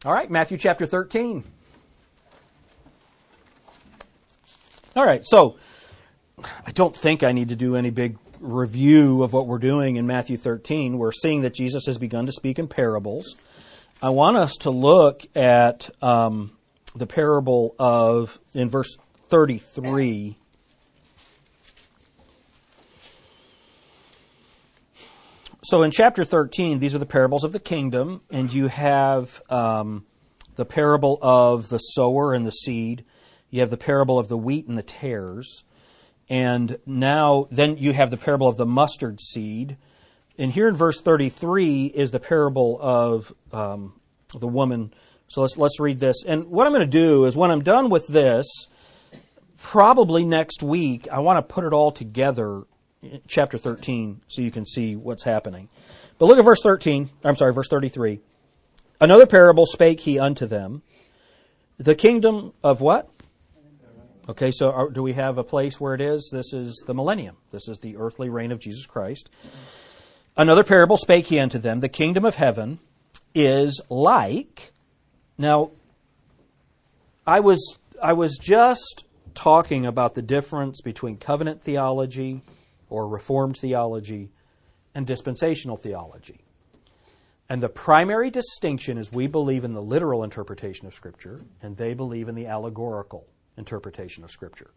All right, Matthew chapter 13. All right, so I don't think I need to do any big review of what we're doing in Matthew 13. We're seeing that Jesus has begun to speak in parables. I want us to look at the parable of, in verse 33. So in chapter 13, these are the parables of the kingdom, and you have the parable of the sower and the seed. You have the parable of the wheat and the tares. And now, then you have the parable of the mustard seed. And here in verse 33 is the parable of the woman. So let's read this. And what I'm going to do is when I'm done with this, probably next week, I want to put it all together, chapter 13, so you can see what's happening. But look at verse 33. Another parable spake he unto them. The kingdom of what? Okay, so do we have a place where it is? This is the millennium. This is the earthly reign of Jesus Christ. Another parable spake he unto them. The kingdom of heaven is like... Now, I was just talking about the difference between covenant theology or Reformed theology and dispensational theology. And the primary distinction is we believe in the literal interpretation of Scripture, and they believe in the allegorical interpretation of Scripture.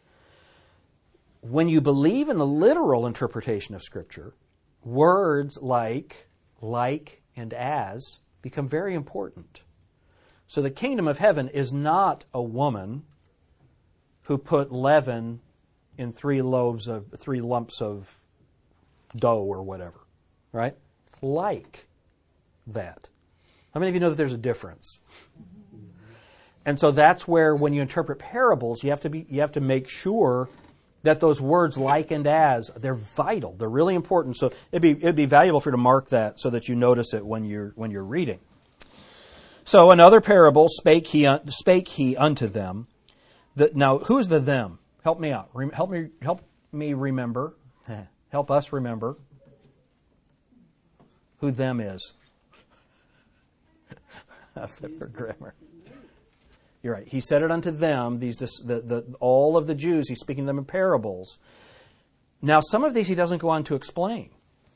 When you believe in the literal interpretation of Scripture, words like, and as become very important. So the kingdom of heaven is not a woman who put leaven in 3 lumps of dough or whatever, right? It's like that. How many of you know that there's a difference? And so that's where, when you interpret parables, you have to make sure that those words like and as, they're vital. They're really important. So it'd be valuable for you to mark that so that you notice it when you're reading. So another parable spake he unto them. Now, who is the them? Help me out. Help me remember. Help us remember who them is. That's the grammar. You're right. He said it unto them, all of the Jews. He's speaking to them in parables. Now, some of these he doesn't go on to explain.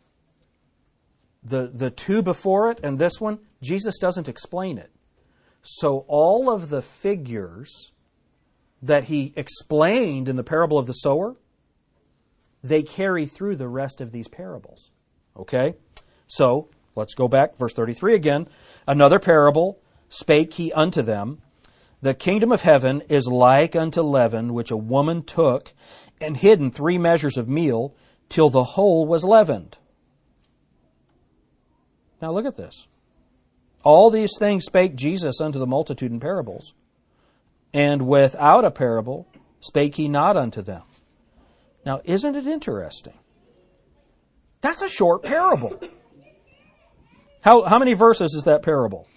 The 2 before it and this one, Jesus doesn't explain it. So all of the figures that he explained in the parable of the sower, they carry through the rest of these parables. Okay? So, let's go back. Verse 33 again. Another parable spake he unto them. The kingdom of heaven is like unto leaven, which a woman took and hid in 3 measures of meal, till the whole was leavened. Now look at this. All these things spake Jesus unto the multitude in parables, and without a parable spake he not unto them. Now, isn't it interesting? That's a short parable. How many verses is that parable?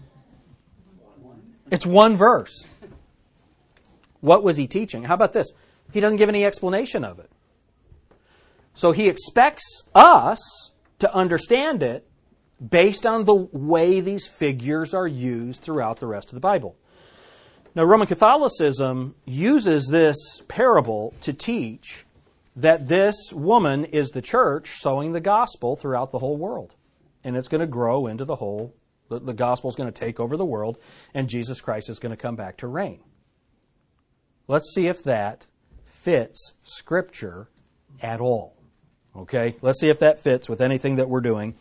It's 1 verse. What was he teaching? How about this? He doesn't give any explanation of it. So he expects us to understand it based on the way these figures are used throughout the rest of the Bible. Now, Roman Catholicism uses this parable to teach that this woman is the church sowing the gospel throughout the whole world. And it's going to grow into the whole. The gospel is going to take over the world, and Jesus Christ is going to come back to reign. Let's see if that fits Scripture at all. Okay? Let's see if that fits with anything that we're doing.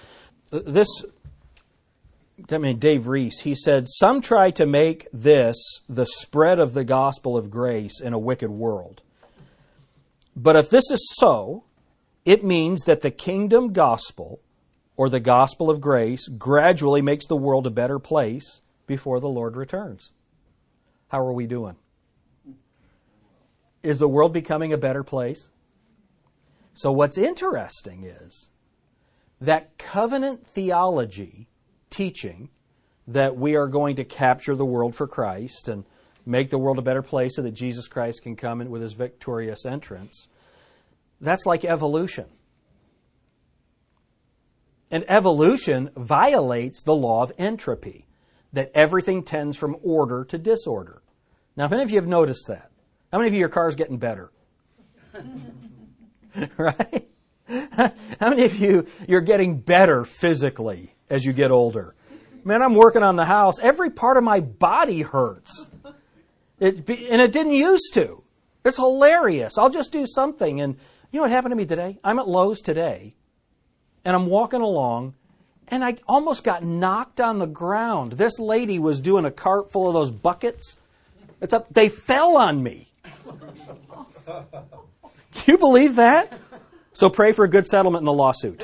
Dave Reese, he said, some try to make this the spread of the gospel of grace in a wicked world. But if this is so, it means that the kingdom gospel, or the gospel of grace, gradually makes the world a better place before the Lord returns. How are we doing? Is the world becoming a better place? So what's interesting is that covenant theology teaching that we are going to capture the world for Christ and make the world a better place so that Jesus Christ can come in with his victorious entrance, that's like evolution. And evolution violates the law of entropy. that everything tends from order to disorder. Now, how many of you have noticed that? How many of you, your car's getting better? Right? How many of you, you're getting better physically as you get older? Man, I'm working on the house. Every part of my body hurts. And it didn't used to. It's hilarious. I'll just do something. And you know what happened to me today? I'm at Lowe's today, and I'm walking along, and I almost got knocked on the ground. This lady was doing a cart full of those buckets. They fell on me. Can you believe that? So pray for a good settlement in the lawsuit.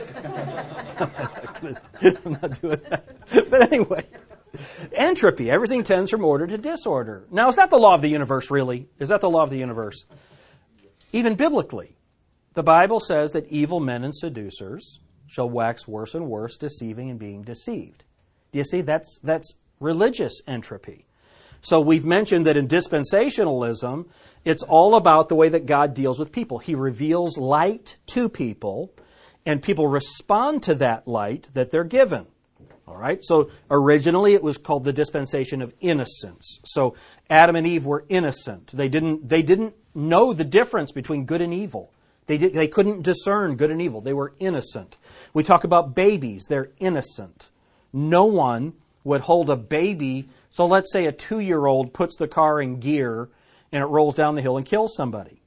I'm not doing that. But anyway, entropy. Everything tends from order to disorder. Now, is that the law of the universe, really? Is that the law of the universe? Even biblically, the Bible says that evil men and seducers shall wax worse and worse, deceiving and being deceived. Do you see? That's religious entropy. So we've mentioned that in dispensationalism, it's all about the way that God deals with people. He reveals light to people, and people respond to that light that they're given. All right? So originally it was called the dispensation of innocence. So Adam and Eve were innocent. They didn't know the difference between good and evil. They couldn't discern good and evil. They were innocent. We talk about babies. They're innocent. No one would hold a baby. So let's say a 2-year-old puts the car in gear and it rolls down the hill and kills somebody.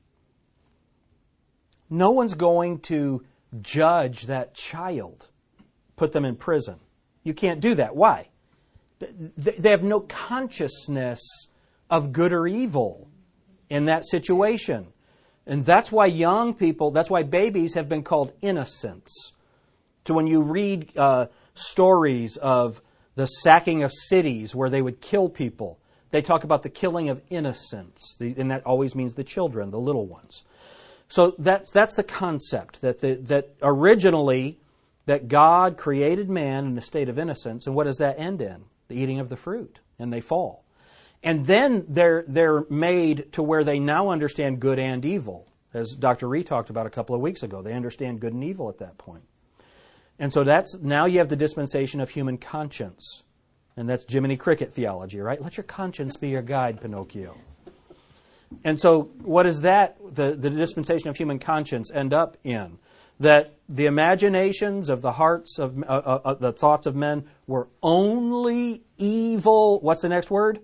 No one's going to judge that child, put them in prison. You can't do that. Why? They have no consciousness of good or evil in that situation. And that's why young people, that's why babies have been called innocents. So when you read stories of the sacking of cities where they would kill people, they talk about the killing of innocents. And that always means the children, the little ones. So that's the concept, that originally that God created man in a state of innocence. And what does that end in? The eating of the fruit. And they fall. And then they're made to where they now understand good and evil. As Dr. Ree talked about a couple of weeks ago. They understand good and evil at that point. And so now you have the dispensation of human conscience. And that's Jiminy Cricket theology, right? Let your conscience be your guide, Pinocchio. And so what is that, the dispensation of human conscience, end up in? That the imaginations of the hearts of the thoughts of men were only evil. What's the next word?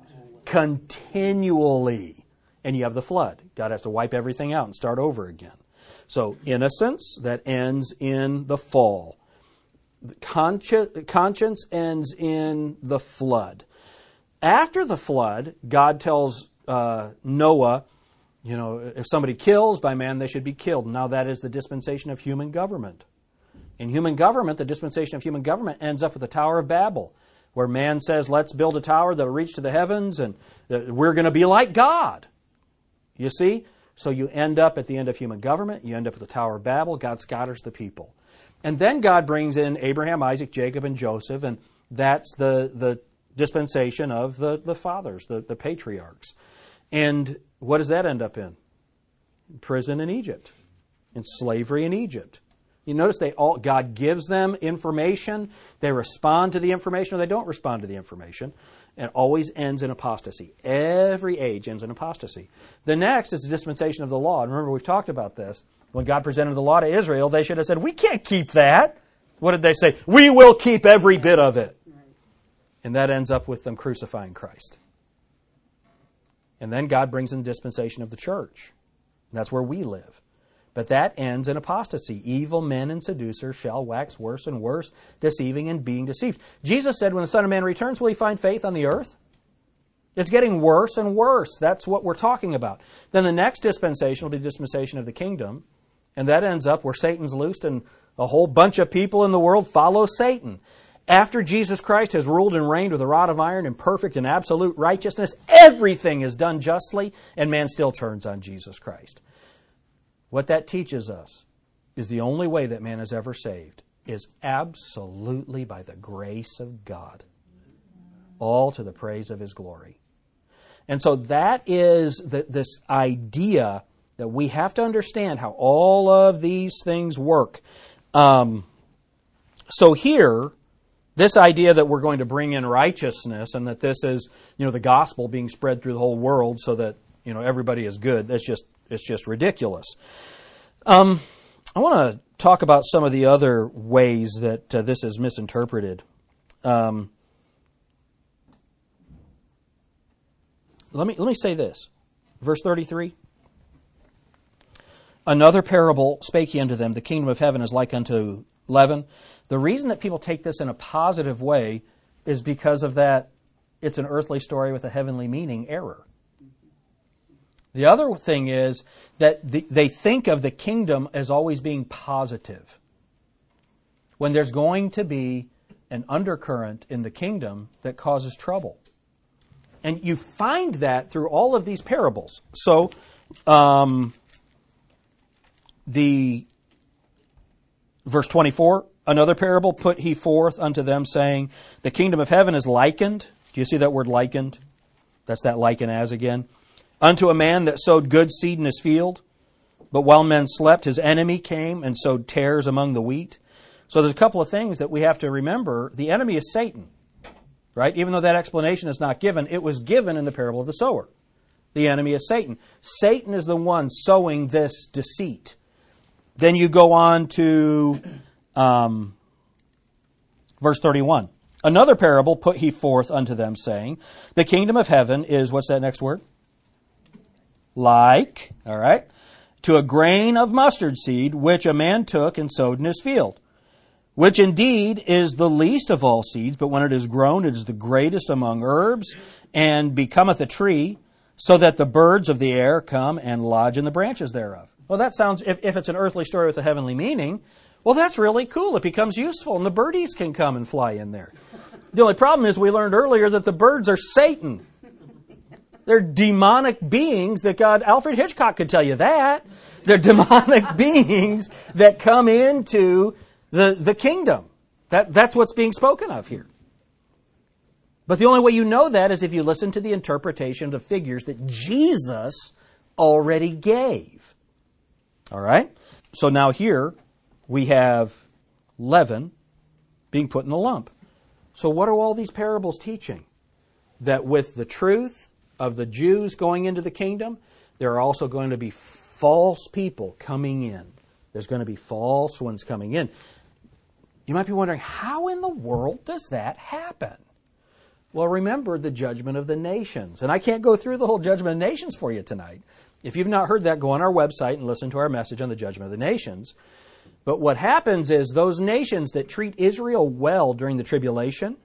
Continually. And you have the flood. God has to wipe everything out and start over again. So innocence, that ends in the fall. Conscience ends in the flood. After the flood, God tells Noah, if somebody kills by man, they should be killed. Now that is the dispensation of human government. In human government, the dispensation of human government ends up with the Tower of Babel, where man says, let's build a tower that will reach to the heavens, and we're going to be like God. You see? So you end up at the end of human government, you end up at the Tower of Babel, God scatters the people. And then God brings in Abraham, Isaac, Jacob, and Joseph, and that's the dispensation of the fathers, the patriarchs. And what does that end up in? Prison in Egypt, in slavery in Egypt. You notice God gives them information, they respond to the information, or they don't respond to the information. And it always ends in apostasy. Every age ends in apostasy. The next is the dispensation of the law. And remember, we've talked about this. When God presented the law to Israel, they should have said, we can't keep that. What did they say? We will keep every bit of it. And that ends up with them crucifying Christ. And then God brings in the dispensation of the church. And that's where we live. But that ends in apostasy. Evil men and seducers shall wax worse and worse, deceiving and being deceived. Jesus said, when the Son of Man returns, will he find faith on the earth? It's getting worse and worse. That's what we're talking about. Then the next dispensation will be the dispensation of the kingdom. And that ends up where Satan's loosed and a whole bunch of people in the world follow Satan. After Jesus Christ has ruled and reigned with a rod of iron in perfect and absolute righteousness, everything is done justly, and man still turns on Jesus Christ. What that teaches us is the only way that man is ever saved is absolutely by the grace of God, all to the praise of His glory. And so that is this idea that we have to understand how all of these things work. So here, This idea that we're going to bring in righteousness and that this is, the gospel being spread through the whole world so that, everybody is good, it's just ridiculous. I want to talk about some of the other ways that this is misinterpreted. Let me say this. Verse 33. Another parable spake he unto them, the kingdom of heaven is like unto leaven. The reason that people take this in a positive way is because of that it's an earthly story with a heavenly meaning error. The other thing is that they think of the kingdom as always being positive, when there's going to be an undercurrent in the kingdom that causes trouble. And you find that through all of these parables. So, verse 24, another parable put he forth unto them, saying, the kingdom of heaven is likened. Do you see that word likened? That's that liken as again. Unto a man that sowed good seed in his field. But while men slept, his enemy came and sowed tares among the wheat. So there's a couple of things that we have to remember. The enemy is Satan, right? Even though that explanation is not given, it was given in the parable of the sower. The enemy is Satan. Satan is the one sowing this deceit. Then you go on to verse 31. Another parable put he forth unto them, saying, the kingdom of heaven is, what's that next word? Like, all right, to a grain of mustard seed, which a man took and sowed in his field, which indeed is the least of all seeds, but when it is grown, it is the greatest among herbs, and becometh a tree, so that the birds of the air come and lodge in the branches thereof. Well, that sounds, if it's an earthly story with a heavenly meaning, well, that's really cool. It becomes useful, and the birdies can come and fly in there. The only problem is we learned earlier that the birds are Satan. They're demonic beings that Alfred Hitchcock could tell you that. They're demonic beings that come into the kingdom. That's what's being spoken of here. But the only way you know that is if you listen to the interpretation of figures that Jesus already gave. All right? So now here we have leaven being put in the lump. So what are all these parables teaching? That with the truth of the Jews going into the kingdom, there are also going to be false people coming in. There's going to be false ones coming in. You might be wondering, how in the world does that happen? Well, remember the judgment of the nations. And I can't go through the whole judgment of the nations for you tonight. If you've not heard that, go on our website and listen to our message on the judgment of the nations. But what happens is those nations that treat Israel well during the tribulation,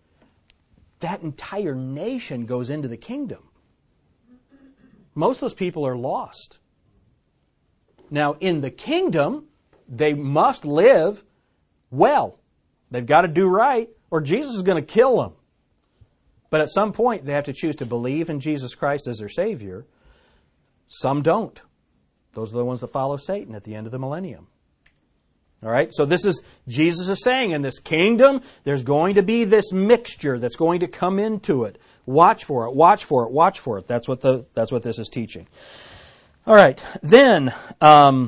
that entire nation goes into the kingdom. Most of those people are lost. Now, in the kingdom, they must live well. They've got to do right, or Jesus is going to kill them. But at some point, they have to choose to believe in Jesus Christ as their Savior. Some don't. Those are the ones that follow Satan at the end of the millennium. All right, so this is, Jesus is saying, in this kingdom, there's going to be this mixture that's going to come into it. Watch for it, watch for it, watch for it. That's what this is teaching. All right, then, I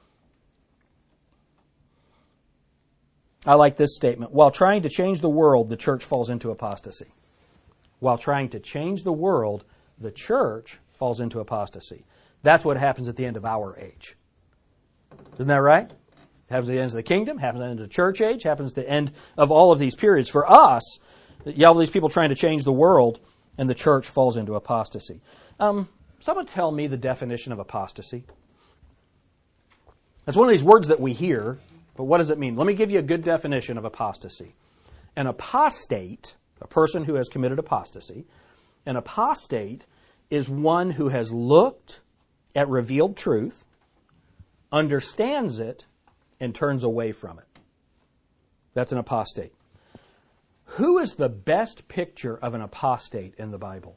like this statement. While trying to change the world, the church falls into apostasy. While trying to change the world, the church falls into apostasy. That's what happens at the end of our age. Isn't that right? Happens at the end of the kingdom, happens at the end of the church age, happens at the end of all of these periods. For us, you have all these people trying to change the world, and the church falls into apostasy. Someone tell me the definition of apostasy. That's one of these words that we hear, but what does it mean? Let me give you a good definition of apostasy. An apostate, a person who has committed apostasy, an apostate is one who has looked at revealed truth, understands it, and turns away from it. That's an apostate. Who is the best picture of an apostate in the Bible?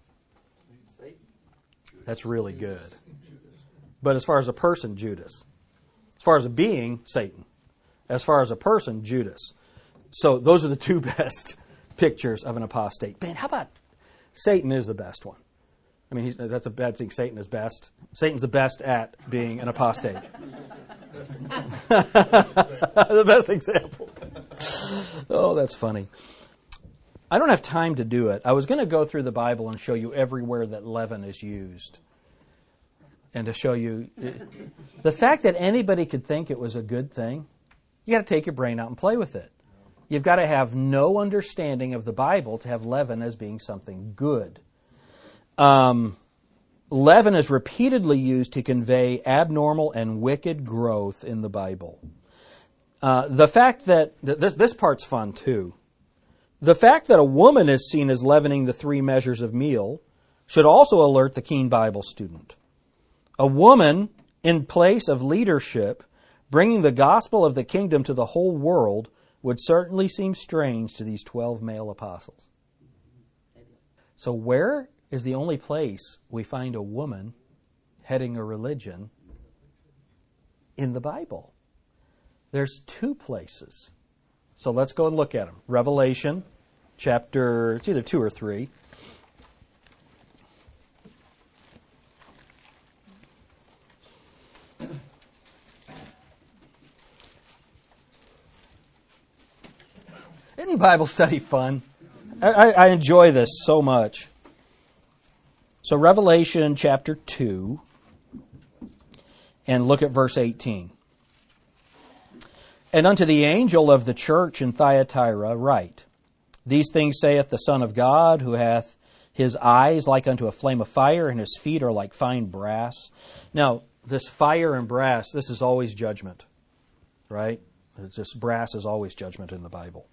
That's really good. But as far as a person, Judas. As far as a being, Satan. As far as a person, Judas. So those are the two best pictures of an apostate. Man, how about Satan is the best one? I mean, that's a bad thing. Satan is best. Satan's the best at being an apostate. The best example. Oh, that's funny. I don't have time to do it. I was going to go through the Bible and show you everywhere that leaven is used. And to show you the fact that anybody could think it was a good thing, you got to take your brain out and play with it. You've got to have no understanding of the Bible to have leaven as being something good. Leaven is repeatedly used to convey abnormal and wicked growth in the Bible. The fact that, this part's fun too. The fact that a woman is seen as leavening the 3 measures of meal should also alert the keen Bible student. A woman in place of leadership, bringing the gospel of the kingdom to the whole world, would certainly seem strange to these 12 male apostles. So where is the only place we find a woman heading a religion in the Bible? There's 2 places. So let's go and look at them. Revelation, chapter, it's either 2 or 3. Isn't Bible study fun? I enjoy this so much. So Revelation chapter 2, and look at verse 18. And unto the angel of the church in Thyatira write, These things saith the Son of God, who hath his eyes like unto a flame of fire, and his feet are like fine brass. Now, this fire and brass, this is always judgment, right? It's just brass is always judgment in the Bible.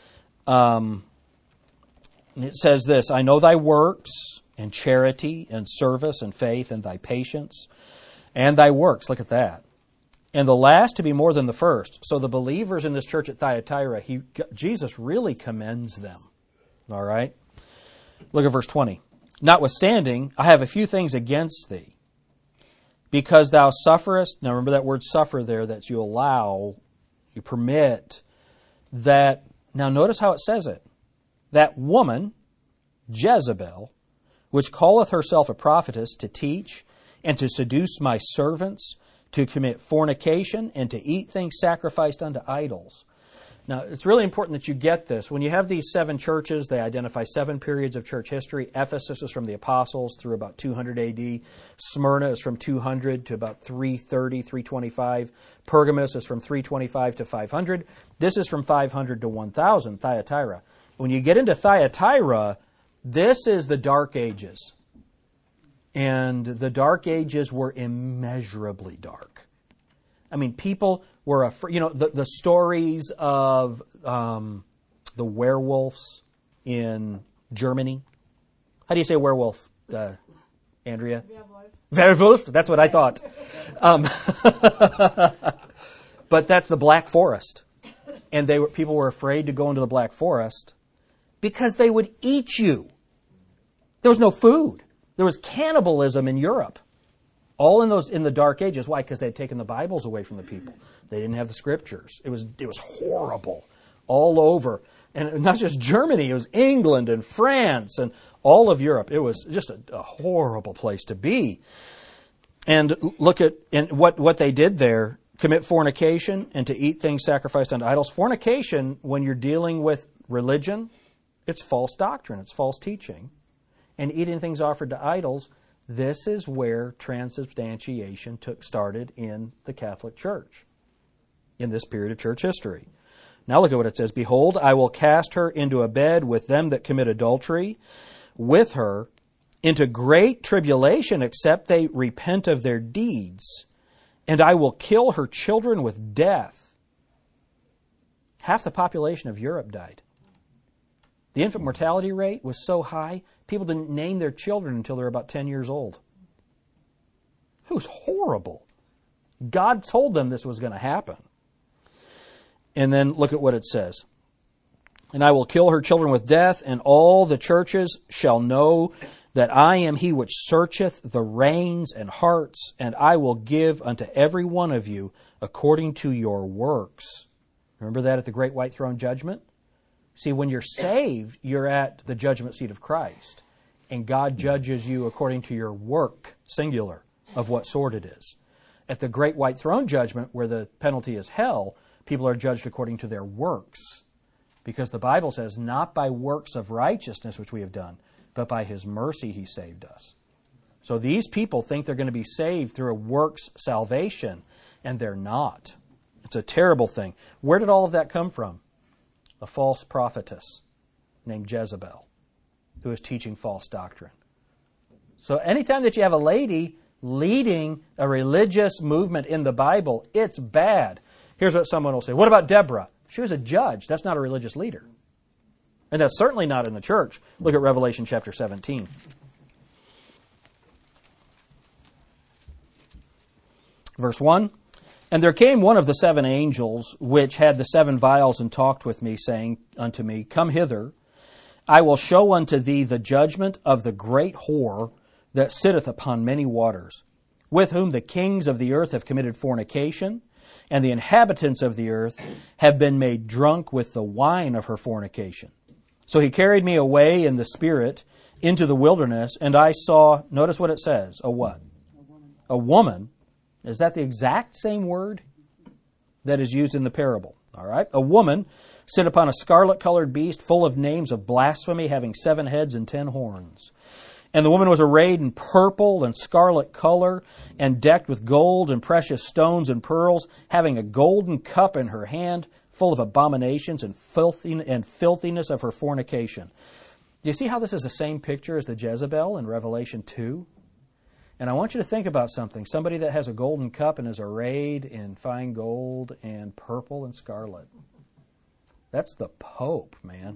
It says this, I know thy works, and charity, and service, and faith, and thy patience, and thy works. Look at that. And the last to be more than the first. So the believers in this church at Thyatira, Jesus really commends them. All right? Look at verse 20. Notwithstanding, I have a few things against thee, because thou sufferest. Now remember that word suffer there, that you allow, you permit, that, now notice how it says it. That woman, Jezebel, which calleth herself a prophetess, to teach and to seduce my servants, to commit fornication, and to eat things sacrificed unto idols. Now, it's really important that you get this. When you have these 7 churches, they identify 7 periods of church history. Ephesus is from the Apostles through about 200 A.D. Smyrna is from 200 to about 330, 325. Pergamos is from 325 to 500. This is from 500 to 1000, Thyatira. When you get into Thyatira, this is the Dark Ages. And the Dark Ages were immeasurably dark. I mean, people were afraid. You know, the stories of the werewolves in Germany. How do you say werewolf, Andrea? Werewolf. That's what I thought. But that's the Black Forest. And people were afraid to go into the Black Forest because they would eat you. There was no food. There was cannibalism in Europe. All in the Dark Ages. Why? Because they had taken the Bibles away from the people. They didn't have the Scriptures. It was horrible all over. And not just Germany, it was England and France and all of Europe. It was just a horrible place to be. And look at what they did there. Commit fornication and to eat things sacrificed unto idols. Fornication, when you're dealing with religion, it's false doctrine. It's false teaching. And eating things offered to idols, this is where transubstantiation started in the Catholic Church in this period of church history. Now look at what it says. Behold, I will cast her into a bed with them that commit adultery with her into great tribulation, except they repent of their deeds. And I will kill her children with death. Half the population of Europe died. The infant mortality rate was so high, people didn't name their children until they were about 10 years old. It was horrible. God told them this was going to happen. And then look at what it says. And I will kill her children with death, and all the churches shall know that I am he which searcheth the reins and hearts, and I will give unto every one of you according to your works. Remember that at the great white throne judgment? See, when you're saved, you're at the judgment seat of Christ. And God judges you according to your work, singular, of what sort it is. At the great white throne judgment, where the penalty is hell, people are judged according to their works. Because the Bible says, not by works of righteousness which we have done, but by His mercy He saved us. So these people think they're going to be saved through a works salvation, and they're not. It's a terrible thing. Where did all of that come from? A false prophetess named Jezebel, who is teaching false doctrine. So anytime that you have a lady leading a religious movement in the Bible, it's bad. Here's what someone will say. What about Deborah? She was a judge. That's not a religious leader. And that's certainly not in the church. Look at Revelation chapter 17. Verse 1. And there came one of the 7 angels, which had the 7 vials, and talked with me, saying unto me, Come hither, I will show unto thee the judgment of the great whore that sitteth upon many waters, with whom the kings of the earth have committed fornication, and the inhabitants of the earth have been made drunk with the wine of her fornication. So he carried me away in the Spirit into the wilderness, and I saw, notice what it says, a what? A woman. Is that the exact same word that is used in the parable? All right. A woman sit upon a scarlet-colored beast full of names of blasphemy, having 7 heads and 10 horns. And the woman was arrayed in purple and scarlet color, and decked with gold and precious stones and pearls, having a golden cup in her hand, full of abominations and filthiness of her fornication. Do you see how this is the same picture as the Jezebel in Revelation 2? And I want you to think about something. Somebody that has a golden cup and is arrayed in fine gold and purple and scarlet. That's the Pope, man.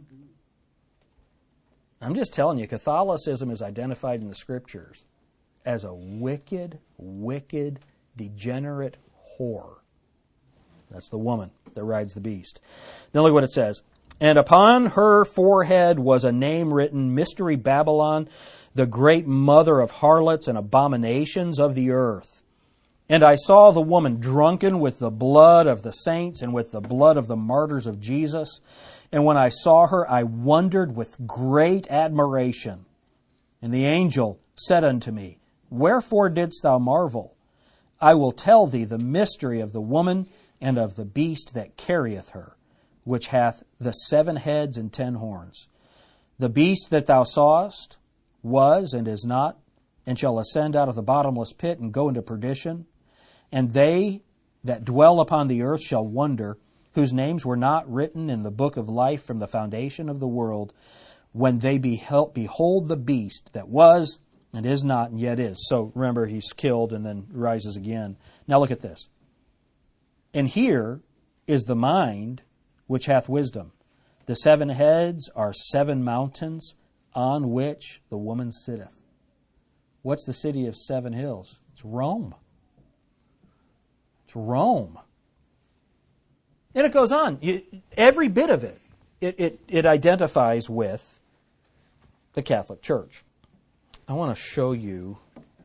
I'm just telling you, Catholicism is identified in the Scriptures as a wicked, wicked, degenerate whore. That's the woman that rides the beast. Then look what it says. And upon her forehead was a name written, Mystery Babylon, the great mother of harlots and abominations of the earth. And I saw the woman drunken with the blood of the saints and with the blood of the martyrs of Jesus. And when I saw her, I wondered with great admiration. And the angel said unto me, Wherefore didst thou marvel? I will tell thee the mystery of the woman and of the beast that carrieth her, which hath the 7 heads and 10 horns. The beast that thou sawest was and is not, and shall ascend out of the bottomless pit and go into perdition. And they that dwell upon the earth shall wonder, whose names were not written in the book of life from the foundation of the world, when they behold the beast that was and is not and yet is. So remember, he's killed and then rises again. Now look at this. And here is the mind which hath wisdom. The 7 heads are 7 mountains on which the woman sitteth. What's the city of 7 hills? It's Rome. It's Rome. And it goes on. Every bit of it identifies with the Catholic Church. I want to show you.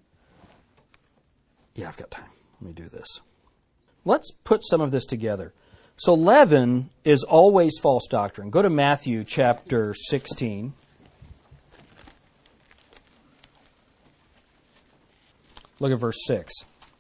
Yeah, I've got time. Let me do this. Let's put some of this together. So leaven is always false doctrine. Go to Matthew chapter 16. Look at verse 6.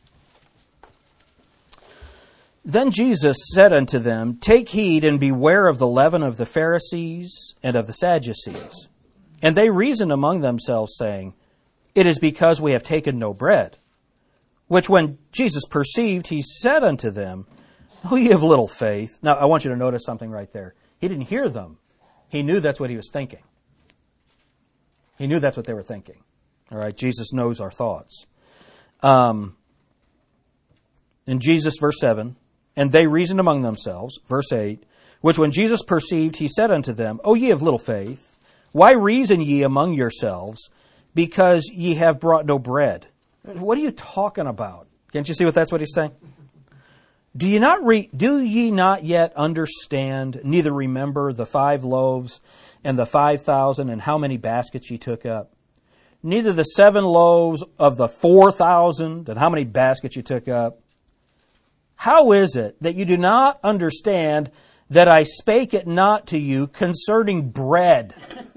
Then Jesus said unto them, Take heed and beware of the leaven of the Pharisees and of the Sadducees. And they reasoned among themselves, saying, It is because we have taken no bread. Which when Jesus perceived, he said unto them, O ye of little faith. Now, I want you to notice something right there. He didn't hear them. He knew that's what he was thinking. He knew that's what they were thinking. All right, Jesus knows our thoughts. In Jesus, verse 7, and they reasoned among themselves, verse 8, which when Jesus perceived, he said unto them, O ye of little faith, why reason ye among yourselves, because ye have brought no bread? What are you talking about? Can't you see that's what he's saying? Do ye not yet understand, neither remember the 5 loaves and the 5,000 and how many baskets ye took up? Neither the 7 loaves of the 4,000 and how many baskets you took up? How is it that you do not understand that I spake it not to you concerning bread?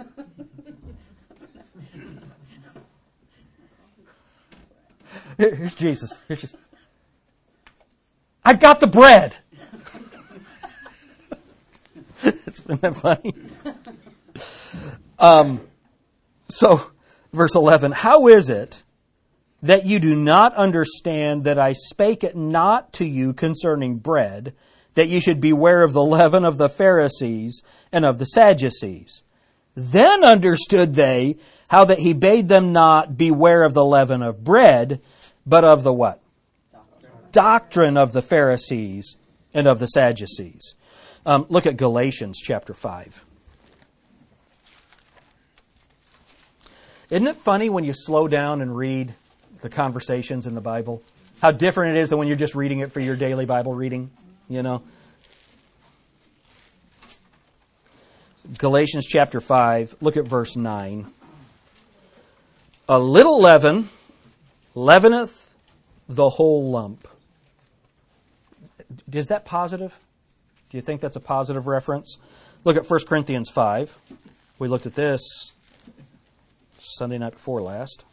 Here's Jesus. I've got the bread. It's Isn't that funny? So, verse 11, how is it that you do not understand that I spake it not to you concerning bread, that you should beware of the leaven of the Pharisees and of the Sadducees? Then understood they how that he bade them not beware of the leaven of bread, but of the what? Doctrine of the Pharisees and of the Sadducees. Look at Galatians chapter 5. Isn't it funny when you slow down and read the conversations in the Bible? How different it is than when you're just reading it for your daily Bible reading, you know? Galatians chapter 5, look at verse 9. A little leaven leaveneth the whole lump. Is that positive? Do you think that's a positive reference? Look at 1 Corinthians 5. We looked at this Sunday night before last.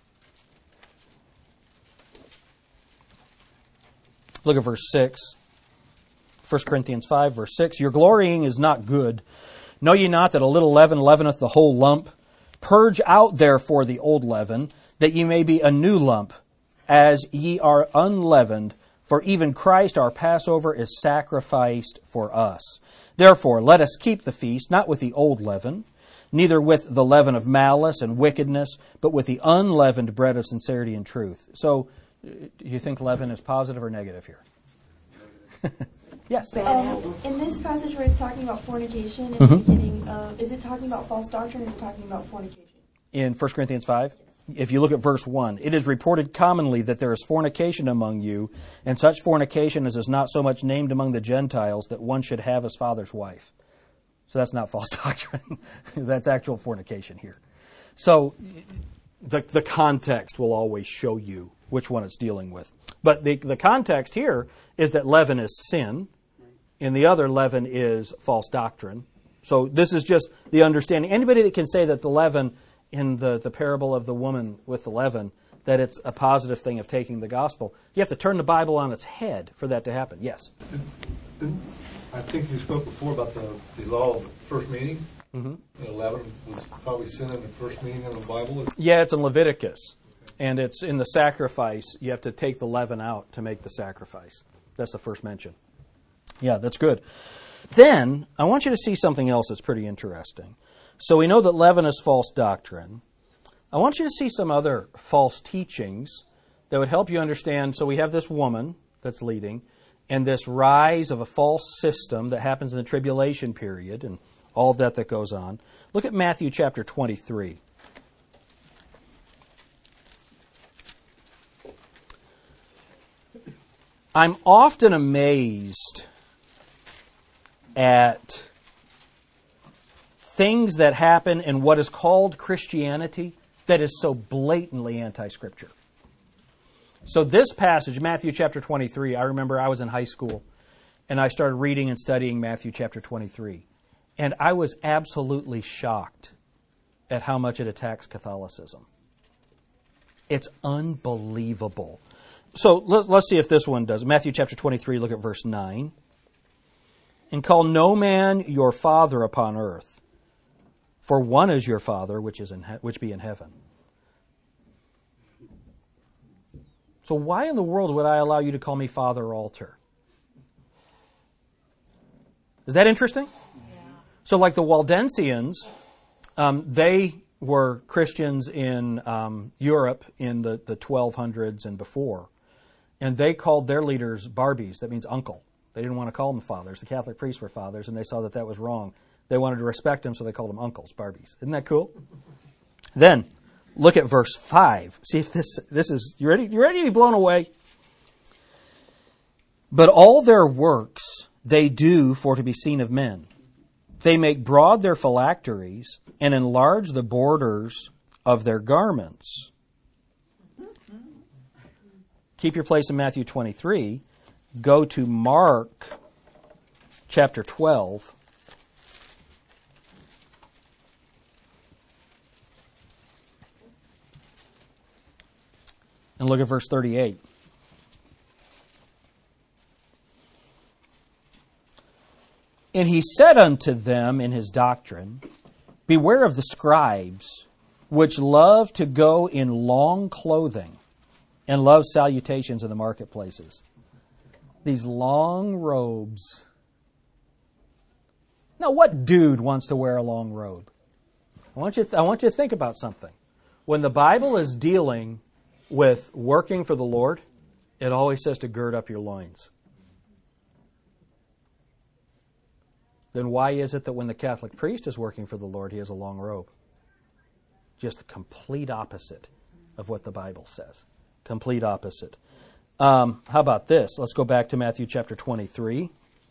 Look at verse 6. 1 Corinthians 5, verse 6. Your glorying is not good. Know ye not that a little leaven leaveneth the whole lump? Purge out therefore the old leaven, that ye may be a new lump, as ye are unleavened. For even Christ our Passover is sacrificed for us. Therefore let us keep the feast, not with the old leaven, neither with the leaven of malice and wickedness, but with the unleavened bread of sincerity and truth. So, do you think leaven is positive or negative here? Yes. In this passage where it's talking about fornication in the beginning, is it talking about false doctrine or is it talking about fornication? In 1 Corinthians 5? If you look at verse 1, it is reported commonly that there is fornication among you, and such fornication as is not so much named among the Gentiles that one should have his father's wife. So that's not false doctrine. That's actual fornication here. So the context will always show you which one it's dealing with. But the context here is that leaven is sin, and the other leaven is false doctrine. So this is just the understanding. Anybody that can say that the leaven in the parable of the woman with the leaven, that it's a positive thing of taking the gospel, you have to turn the Bible on its head for that to happen. Yes? I think you spoke before about the law of first meeting. Mm-hmm. 11 was probably sin in the first meeting in the Bible. Yeah, it's in Leviticus. And it's in the sacrifice. You have to take the leaven out to make the sacrifice. That's the first mention. Yeah, that's good. Then, I want you to see something else that's pretty interesting. So we know that leaven is false doctrine. I want you to see some other false teachings that would help you understand. So we have this woman that's leading, and this rise of a false system that happens in the tribulation period, and all of that goes on. Look at Matthew chapter 23. I'm often amazed at things that happen in what is called Christianity that is so blatantly anti-Scripture. So this passage, Matthew chapter 23, I remember I was in high school and I started reading and studying Matthew chapter 23. And I was absolutely shocked at how much it attacks Catholicism. It's unbelievable. So let's see if this one does. Matthew chapter 23, look at verse 9. And call no man your father upon earth, for one is your Father which be in heaven. So why in the world would I allow you to call me Father or Altar? Is that interesting? Yeah. So like the Waldensians, they were Christians in Europe in the 1200s and before. And they called their leaders Barbies. That means uncle. They didn't want to call them fathers. The Catholic priests were fathers, and they saw that was wrong. They wanted to respect them, so they called them uncles, Barbies. Isn't that cool? Then, look at verse 5. See if this is... You ready? You ready to be blown away? But all their works they do for to be seen of men. They make broad their phylacteries and enlarge the borders of their garments. Keep your place in Matthew 23. Go to Mark chapter 12. And look at verse 38. And he said unto them in his doctrine, Beware of the scribes, which love to go in long clothing, and love salutations in the marketplaces. These long robes. Now, what dude wants to wear a long robe? I want you to think about something. When the Bible is dealing with working for the Lord, it always says to gird up your loins. Then why is it that when the Catholic priest is working for the Lord, he has a long robe? Just the complete opposite of what the Bible says. Complete opposite. How about this? Let's go back to Matthew chapter 23.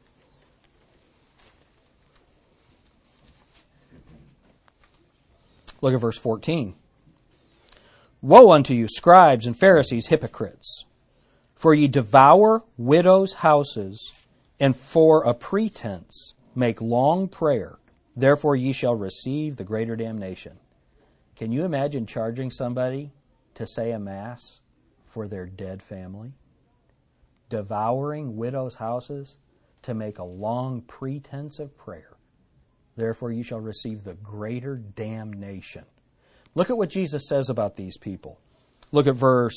Look at verse 14. Woe unto you, scribes and Pharisees, hypocrites! For ye devour widows' houses, and for a pretense make long prayer. Therefore ye shall receive the greater damnation. Can you imagine charging somebody to say a mass for their dead family? Devouring widows' houses to make a long pretense of prayer. Therefore you shall receive the greater damnation. Look at what Jesus says about these people. Look at verse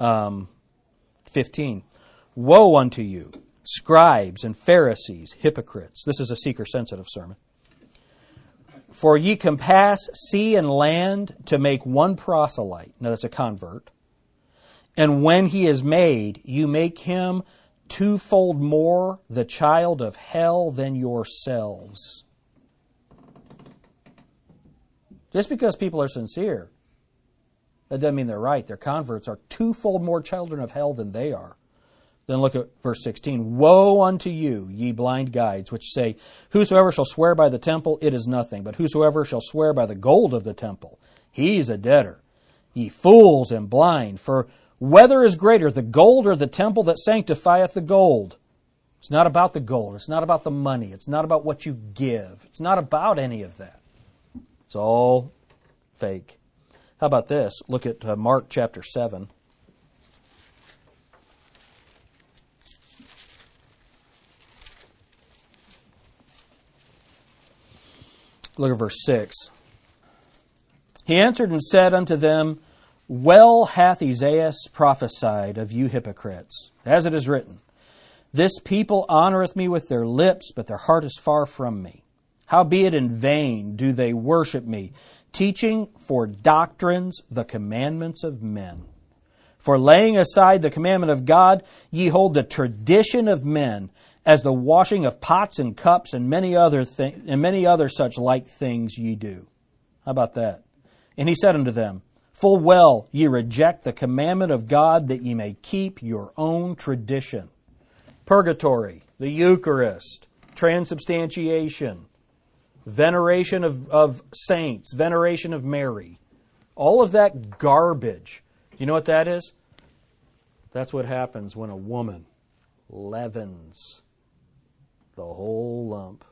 15. Woe unto you, scribes and Pharisees, hypocrites. This is a seeker-sensitive sermon. For ye compass sea and land to make one proselyte. Now that's a convert. And when he is made, you make him twofold more the child of hell than yourselves. Just because people are sincere, that doesn't mean they're right. Their converts are twofold more children of hell than they are. Then look at verse 16. Woe unto you, ye blind guides, which say, Whosoever shall swear by the temple, it is nothing. But whosoever shall swear by the gold of the temple, he's a debtor. Ye fools and blind, for whether is greater, the gold or the temple that sanctifieth the gold? It's not about the gold. It's not about the money. It's not about what you give. It's not about any of that. It's all fake. How about this? Look at Mark chapter 7. Look at verse 6. He answered and said unto them, Well hath Esaias prophesied of you hypocrites, as it is written, This people honoreth me with their lips, but their heart is far from me. Howbeit in vain do they worship me, teaching for doctrines the commandments of men. For laying aside the commandment of God, ye hold the tradition of men, as the washing of pots and cups and many other such like things ye do. How about that? And he said unto them, Full well ye reject the commandment of God, that ye may keep your own tradition. Purgatory, the Eucharist, transubstantiation, veneration of saints, veneration of Mary. All of that garbage. Do you know what that is? That's what happens when a woman leavens the whole lump.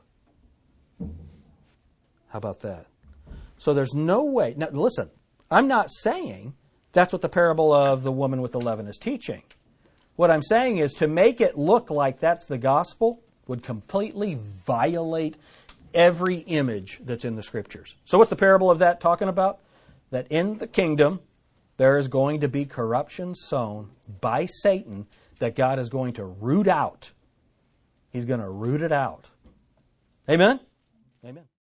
How about that? So there's no way. Now listen, I'm not saying that's what the parable of the woman with the leaven is teaching. What I'm saying is to make it look like that's the gospel would completely violate every image that's in the Scriptures. So what's the parable of that talking about? That in the kingdom there is going to be corruption sown by Satan that God is going to root out. He's going to root it out. Amen? Amen.